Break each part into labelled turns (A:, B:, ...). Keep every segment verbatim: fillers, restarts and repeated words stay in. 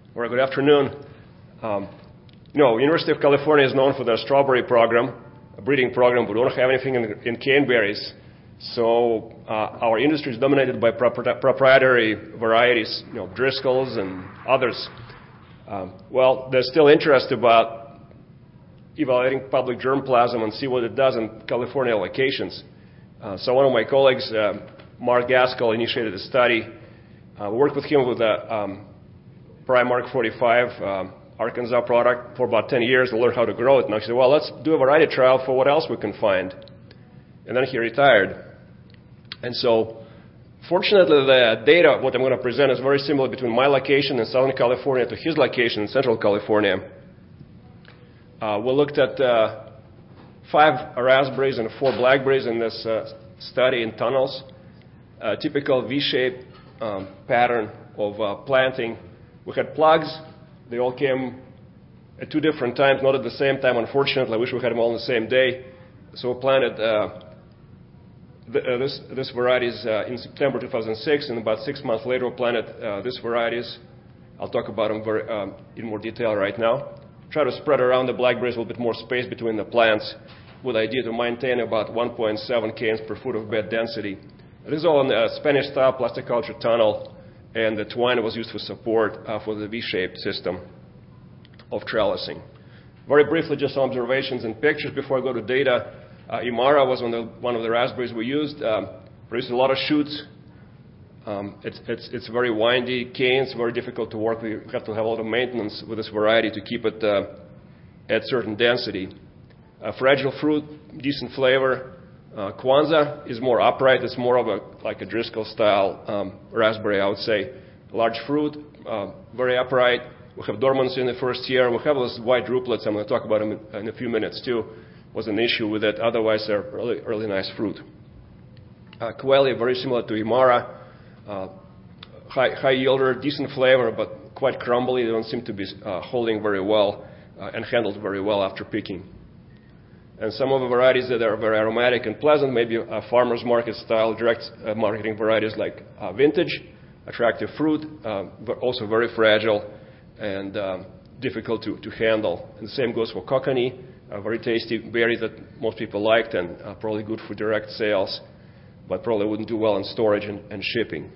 A: Or good afternoon. Um, you know, University of California is known for their strawberry program, a breeding program, but we don't have anything in, in caneberries. So uh, our industry is dominated by propri- proprietary varieties, you know, Driscoll's and others. Um, well, there's still interest about evaluating public germplasm and see what it does in California locations. Uh, so one of my colleagues, uh, Mark Gaskell, initiated a study. Uh, we worked with him with a um, Primark forty-five um, Arkansas product for about ten years to learn how to grow it. And I said, well, let's do a variety trial for what else we can find. And then he retired. And so, fortunately, the data, what I'm going to present, is very similar between my location in Southern California to his location in Central California. Uh, we looked at uh, five raspberries and four blackberries in this uh, study in tunnels. A typical V-shaped um, pattern of uh, planting. We had plugs. They all came at two different times, not at the same time, unfortunately. I wish we had them all on the same day. So we planted uh, the, uh, this, this varieties uh, in September two thousand six, and about six months later we planted uh, these varieties. I'll talk about them very, um, in more detail right now. Try to spread around the blackberries a little bit more space between the plants with the idea to maintain about one point seven canes per foot of bed density. This is all in a Spanish-style plasticulture tunnel, and the twine was used for support uh, for the V-shaped system of trellising. Very briefly, just some observations and pictures before I go to data. Uh, Imara was one of, the, one of the raspberries we used. Um, produced a lot of shoots. Um, it's, it's, it's very windy canes, very difficult to work with. You have to have a lot of maintenance with this variety to keep it uh, at certain density. Uh, fragile fruit, decent flavor. Uh, Kwanzaa is more upright. It's more of a like a Driscoll-style um, raspberry, I would say. Large fruit, uh, very upright. We have dormancy in the first year. We have those white drupelets. I'm going to talk about them in, in a few minutes too. Was an issue with it. Otherwise, they're really, really nice fruit. Uh, Quelly, very similar to Imara. Uh, high, high yielder, decent flavor, but quite crumbly. They don't seem to be uh, holding very well uh, and handled very well after picking. And some of the varieties that are very aromatic and pleasant, maybe uh, farmer's market style direct uh, marketing varieties like uh, Vintage, attractive fruit, uh, but also very fragile and um, difficult to, to handle. And the same goes for Kokanee, a very tasty berry that most people liked and uh, probably good for direct sales, but probably wouldn't do well in storage and, and shipping.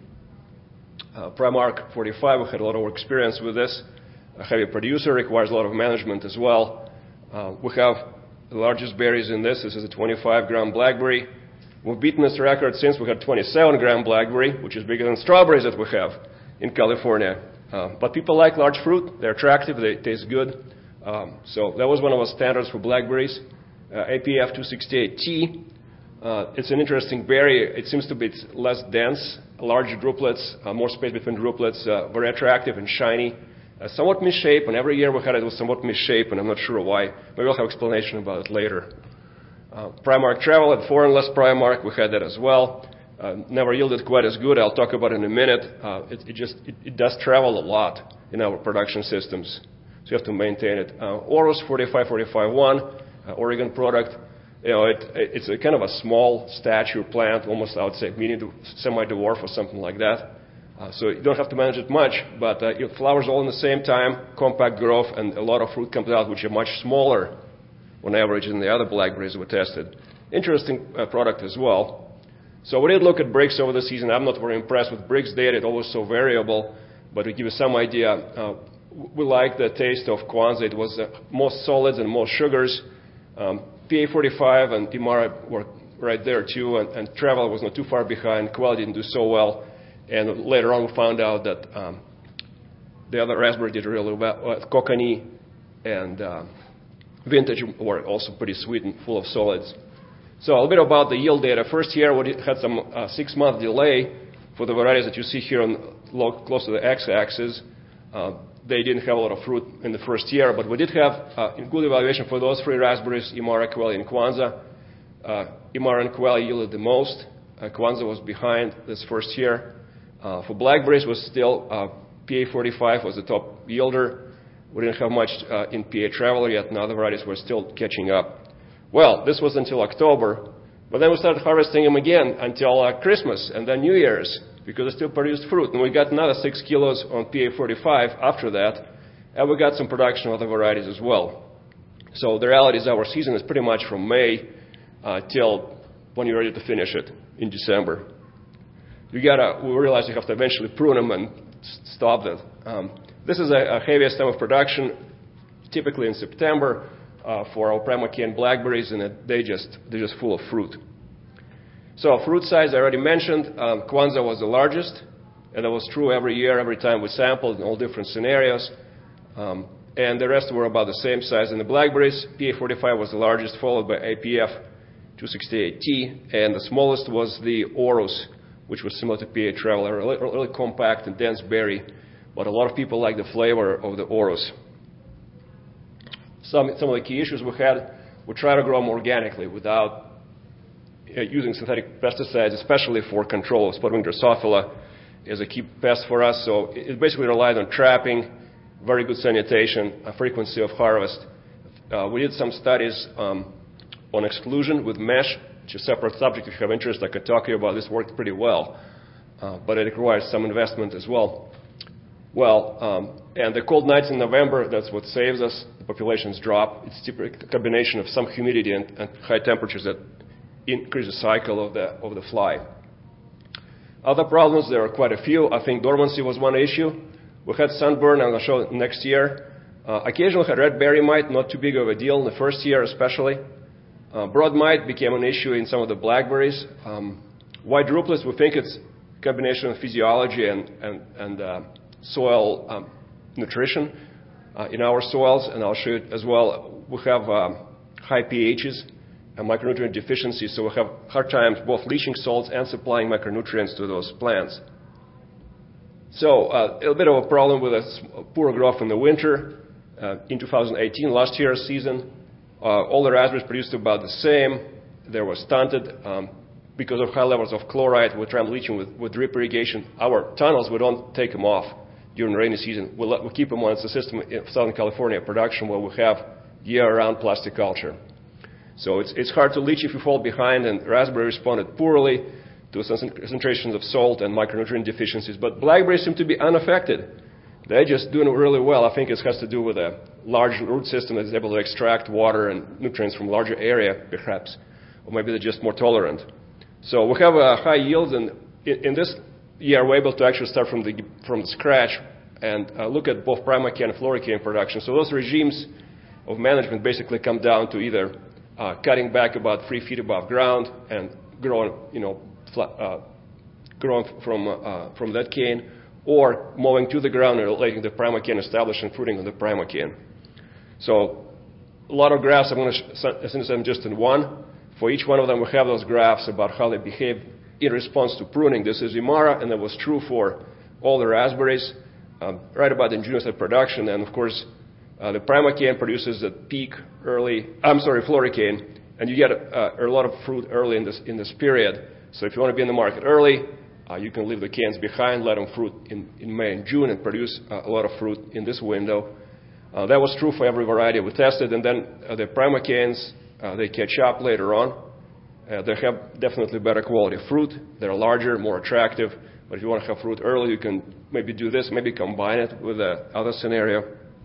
A: Uh, Primark forty-five, we had a lot of experience with this. A heavy producer, requires a lot of management as well. Uh, we have the largest berries in this. This is a twenty-five gram blackberry. We've beaten this record since we had twenty-seven gram blackberry, which is bigger than strawberries that we have in California. Uh, but people like large fruit. They're attractive. They taste good. Um, so that was one of our standards for blackberries. Uh, A P F two sixty-eight T. Uh, it's an interesting berry. It seems to be less dense, larger drupelets, uh, more space between drupelets, uh, very attractive and shiny. Uh, somewhat misshapen, and every year we had it was somewhat misshapen. I'm not sure why. Maybe I'll have explanation about it later. Uh, Primark Travel at four and less Primark, we had that as well. Uh, never yielded quite as good. I'll talk about it in a minute. Uh, it, it just it, it does travel a lot in our production systems, so you have to maintain it. Uh, Oros forty-five forty-five one, uh, Oregon product. You know, it, it, it's a kind of a small stature plant, almost I would say medium to semi-dwarf or something like that. Uh, so you don't have to manage it much, but uh, it flowers all in the same time, compact growth, and a lot of fruit comes out, which are much smaller on average than the other blackberries we tested. Interesting uh, product as well. So we did look at Brix over the season. I'm not very impressed with Brix data. It's always so variable, but to give you some idea, uh, we like the taste of Kwanzaa. It was uh, most solids and most sugars. Um, P A forty-five and Imara were right there too, and, and Travel was not too far behind. Quelly didn't do so well. And later on, we found out that um, the other raspberry did really well. Uh, Kokanee and uh, Vintage were also pretty sweet and full of solids. So a little bit about the yield data. First year, we had some uh, six-month delay for the varieties that you see here on low, close to the x-axis. Uh, they didn't have a lot of fruit in the first year, but we did have uh, a good evaluation for those three raspberries, Imara, Quelly, and Kwanzaa. Uh, Imara and Quelly yielded the most. Uh, Kwanzaa was behind this first year. Uh, for blackberries was still, uh, P A forty-five was the top yielder. We didn't have much uh, in P A Traveler yet, and other varieties were still catching up. Well, this was until October, but then we started harvesting them again until uh, Christmas and then New Year's. because it still produced fruit. And we got another six kilos on P A forty-five after that, and we got some production of other varieties as well. So the reality is our season is pretty much from May uh, till when you're ready to finish it in December. You gotta, we realize you have to eventually prune them and stop that. Um, this is a, a heaviest time of production, typically in September, uh, for our Prima Cane blackberries, and it, they just, they're just full of fruit. So fruit size, I already mentioned, um, Kwanzaa was the largest, and that was true every year, every time we sampled in all different scenarios. Um, and the rest were about the same size. In the blackberries, P A forty-five was the largest, followed by A P F two sixty-eight T, and the smallest was the Orus, which was similar to P A Traveler, really, really compact and dense berry, but a lot of people like the flavor of the Orus. Some, some of the key issues we had, we try to grow them organically without uh, using synthetic pesticides, especially for control of spotted-winged Drosophila is a key pest for us. So it basically relied on trapping, very good sanitation, a frequency of harvest. Uh, we did some studies um, on exclusion with mesh, which is a separate subject. If you have interest, I could talk to you about this. Worked pretty well, uh, but it requires some investment as well. Well, um, and the cold nights in November, that's what saves us. The populations drop. It's typically a combination of some humidity and, and high temperatures that increase the cycle of the, of the fly. Other problems, there are quite a few. I think dormancy was one issue. We had sunburn, I'm going to show it next year. Uh, occasionally had red berry mite, not too big of a deal in the first year especially. Uh, broad mite became an issue in some of the blackberries. Um, white druplets, we think it's a combination of physiology and, and, and uh, soil um, nutrition uh, in our soils, and I'll show you as well. We have um, high pHs and micronutrient deficiencies, so we have hard times both leaching salts and supplying micronutrients to those plants. So uh, a little bit of a problem with a poor growth in the winter. Uh, in two thousand eighteen, last year's season, uh, all the raspberries produced about the same. They were stunted um, because of high levels of chloride. We try leaching with, with drip irrigation. Our tunnels, we don't take them off during the rainy season. We we'll, we'll keep them on. It's a system in Southern California production where we have year-round plastic culture. So it's, it's hard to leach if you fall behind, and raspberry responded poorly to concentrations of salt and micronutrient deficiencies. But blackberries seem to be unaffected. They're just doing really well. I think it has to do with a large root system that is able to extract water and nutrients from a larger area, perhaps. Or maybe they're just more tolerant. So we have a high yields, and in, in this year we're able to actually start from the, from the scratch and uh, look at both Primacane and Floricane production. So those regimes of management basically come down to either uh, cutting back about three feet above ground and growing, you know, Uh, grown from, uh, from that cane, or mowing to the ground and letting the Primacane establish and fruiting on the Primacane. So a lot of graphs, I'm going to send them just in one. For each one of them, we have those graphs about how they behave in response to pruning. This is Imara, and that was true for all the raspberries, um, right about in June at production. And of course, uh, the Primacane produces at peak early, I'm sorry, Floricane, and you get uh, a lot of fruit early in this, in this period. So if you want to be in the market early, uh, you can leave the canes behind, let them fruit in, in May and June, and produce uh, a lot of fruit in this window. Uh, that was true for every variety we tested. And then uh, the Primacanes, uh, they catch up later on. Uh, they have definitely better quality fruit. They're larger, more attractive. But if you want to have fruit early, you can maybe do this, maybe combine it with the other scenario.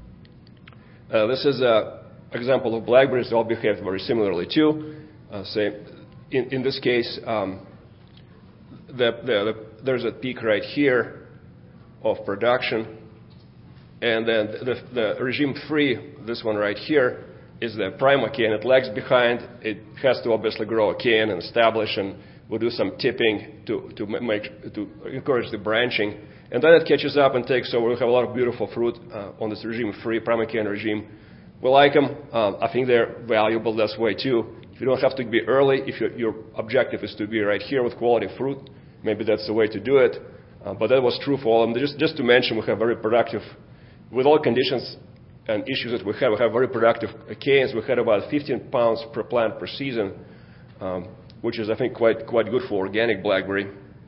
A: Uh, this is an example of blackberries. They all behave very similarly too. Uh, say, in, in this case, um, The, the, the, there's a peak right here of production, and then the, the regime three, this one right here, is the Primacane. It lags behind. It has to obviously grow a cane and establish, and we'll do some tipping to, to, make, to encourage the branching. And then it catches up and takes over. We'll have a lot of beautiful fruit uh, on this regime three, Primacane regime. We like them. Um, I think they're valuable this way too. You don't have to be early. If your, your objective is to be right here with quality fruit, maybe that's the way to do it. Uh, but that was true for all of them. Just, just to mention, we have very productive, with all conditions and issues that we have, we have very productive canes. We had about fifteen pounds per plant per season, um, which is, I think, quite, quite good for organic blackberry.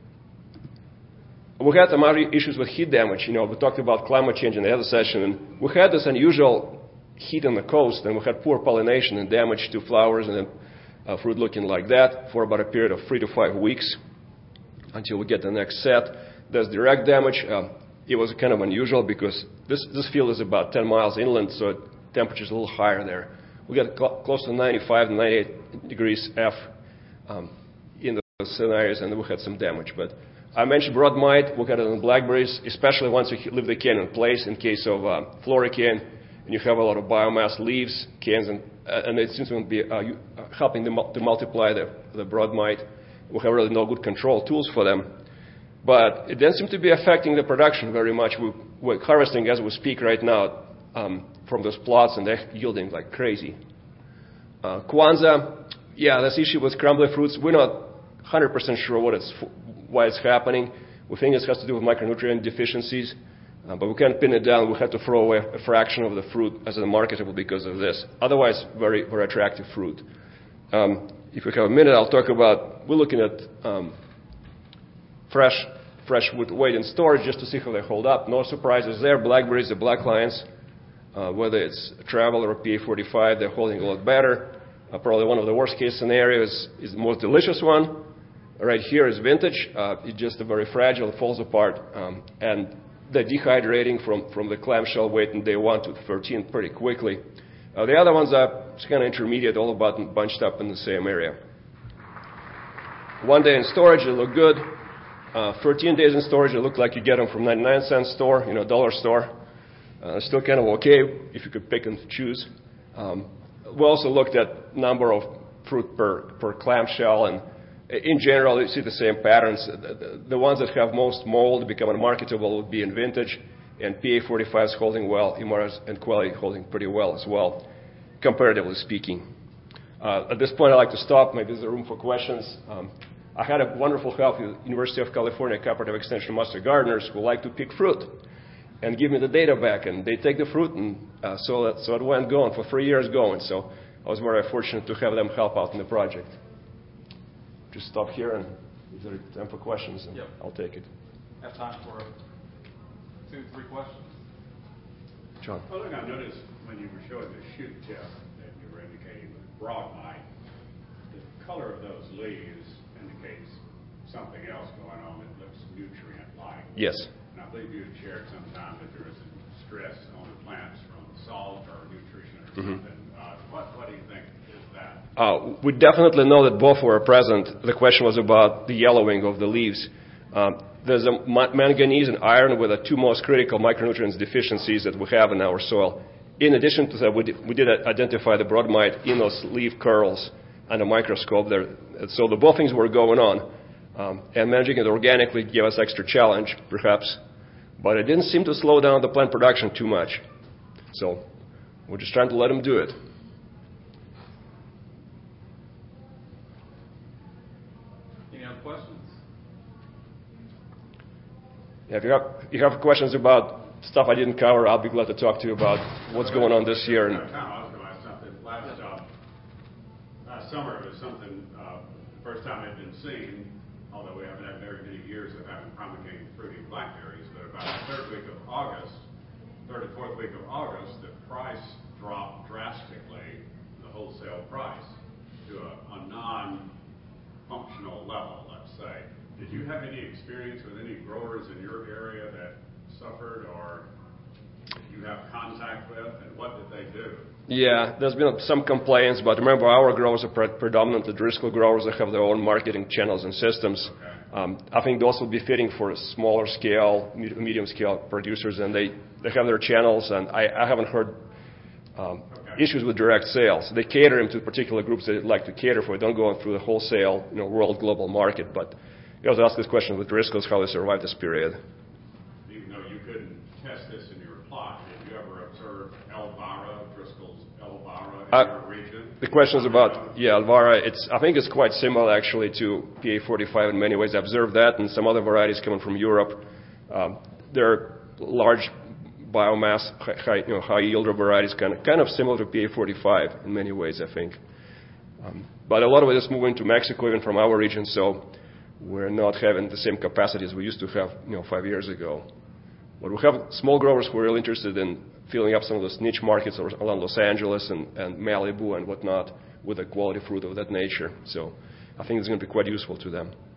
A: We had some other issues with heat damage. You know, we talked about climate change in the other session, and we had this unusual heat on the coast, and we had poor pollination and damage to flowers and then uh, fruit looking like that for about a period of three to five weeks. until we get the next set. There's direct damage. Um, it was kind of unusual because this, this field is about ten miles inland, so temperature's a little higher there. We got cl close to ninety-five to ninety-eight degrees F um, in those scenarios, and we had some damage. But I mentioned broad mite. We got it on blackberries, especially once you leave the can in place in case of uh, florican, and you have a lot of biomass leaves, cans, and, uh, and it seems to be uh, helping them to multiply the, the broad mite. We have really no good control tools for them. But it doesn't seem to be affecting the production very much. We, we're harvesting as we speak right now um, from those plots, and they're yielding like crazy. Uh, Kwanzaa, yeah, this issue with crumbly fruits, we're not one hundred percent sure what it's, why it's happening. We think it has to do with micronutrient deficiencies, uh, but we can't pin it down. We have to throw away a fraction of the fruit as unmarketable because of this. Otherwise, very, very attractive fruit. Um, if we have a minute, I'll talk about, we're looking at um, fresh, fresh with weight in storage just to see how they hold up. No surprises there. Blackberries, the black lions, uh, whether it's Traveler or P A forty-five, they're holding a lot better. Uh, probably one of the worst case scenarios is the most delicious one. Right here is vintage. Uh, it's just a very fragile, it falls apart. Um, and they're dehydrating from, from the clamshell weight in day one to thirteen pretty quickly. Uh, the other ones are kind of intermediate, all about bunched up in the same area. One day in storage, they look good. Uh, thirteen days in storage, it look like you get them from ninety-nine cent store, you know, dollar store. Uh, still kind of okay if you could pick and choose. Um, we also looked at number of fruit per, per clamshell, and in general, you see the same patterns. The, the, the ones that have most mold become unmarketable would be in vintage, and P A forty-five is holding well, Emaras and Quality holding pretty well as well, comparatively speaking. Uh, at this point, I'd like to stop. Maybe there's a room for questions. Um, I had a wonderful help with University of California Cooperative Extension Master Gardeners who like to pick fruit and give me the data back, and they take the fruit, and uh, so, that, so it went going for three years going. So I was very fortunate to have them help out in the project. Just stop here, and if there are time for questions, and yep. I'll take it.
B: Have time for two, three questions.
A: John.
C: Well, look, I noticed when you were showing the shoot tip that you were indicating with broad mite, the color of those leaves indicates something else going on that looks nutrient-like.
A: Yes.
C: And I believe you had shared sometime that there was a stress on the plants from salt or nutrition or mm-hmm. something. Uh, what, what do you think is that?
A: Uh, we definitely know that both were present. The question was about the yellowing of the leaves. Um, there's a manganese and iron were the two most critical micronutrients deficiencies that we have in our soil. In addition to that, we did, we did identify the broad mite in those leaf curls under a microscope there. So the both things were going on. Um, and managing it organically gave us extra challenge, perhaps. But it didn't seem to slow down the plant production too much. So we're just trying to let them do it.
B: Any other questions?
A: Yeah, if you have, if you have questions about stuff I didn't cover, I'll be glad to talk to you about what's going on this year. And
C: I was going to ask something. Last, uh, last summer, it was something, uh, the first time it had been seen, although we haven't had very many years of having promulgating fruity blackberries, but about the third week of August, third and fourth week of August, the price dropped drastically, the wholesale price, to a, a non-functional level, let's say. Did you have any experience with any growers in your area that suffered, or you have contact with, and what did they do?
A: Yeah, there's been some complaints, but remember, our growers are pre predominantly Driscoll growers that have their own marketing channels and systems.
C: Okay.
A: Um, I think those will be fitting for smaller scale, medium scale producers, and they, they have their channels, and I, I haven't heard um, okay. issues with direct sales. They cater them to particular groups that they'd like to cater for. They don't go through the wholesale, you know, world global market. But you have to ask this question with Driscoll's, how they survived this period.
C: Even though you couldn't test this in your plot, did you ever observe Elvira, Driscoll's Elvira in uh, your region?
A: The question is about, yeah, Elvira. It's, I think it's quite similar, actually, to P A forty-five in many ways. I observed that, and some other varieties coming from Europe. Um, they're large biomass, high, you know, high yield varieties, kind of, kind of similar to P A forty-five in many ways, I think. Um, but a lot of it is moving to Mexico, even from our region, so we're not having the same capacity as we used to have, you know, five years ago. But we have small growers who are really interested in filling up some of those niche markets around Los Angeles and, and Malibu and whatnot with a quality fruit of that nature. So I think it's going to be quite useful to them.